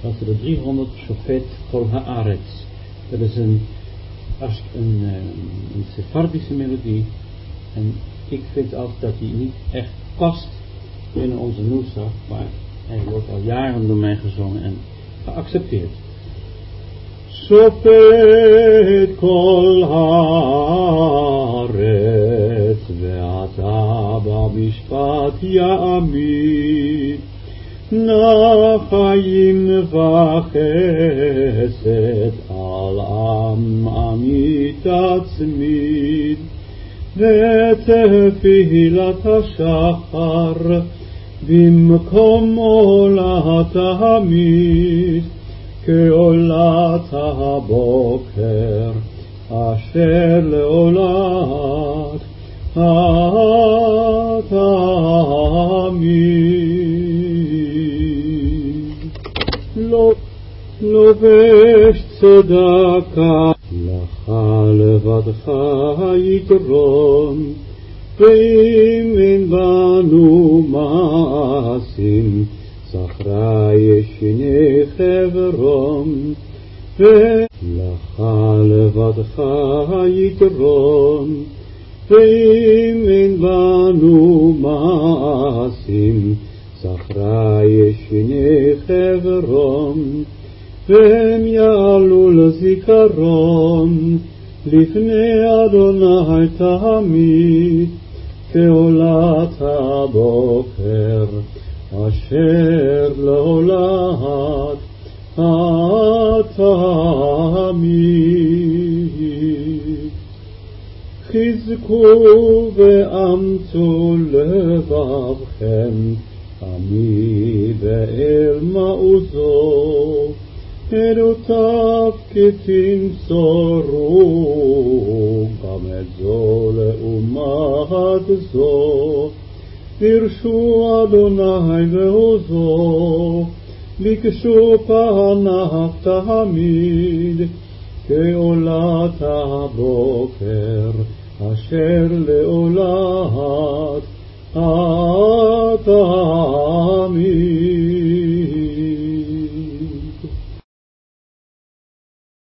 dat er 300 shofet kol haaretz. Dat is een Sephardische melodie. En ik vind altijd dat die niet echt past binnen onze Nusach, maar hij wordt al jaren door mij gezongen en geaccepteerd. Shofet kol haaretz ve'ata b'mishpat ya'amid נחיים וחסד על עמי תצמיד ותפילת השחר במקום עולת העמית כעולת הבוקר אשר לעולת לובש צדקה לך לבדך יתרון ואם אין בנו מעשים זכרה ישני חברון ולך לבדך יתרון ואם אין בנו מעשים זכרה ישני חברון והם יעלו לזיכרון לפני אדוני תמיד כעולת הבוקר אשר לעולת התמיד. חזקו ואמצו לבבכם עמי ואל מעוזו עדותיו כתמסורו גם את זו לאומת זו דרשו אדוני ועוזו ביקשו פניו תמיד כעולת הבוקר אשר לעולת התמיד.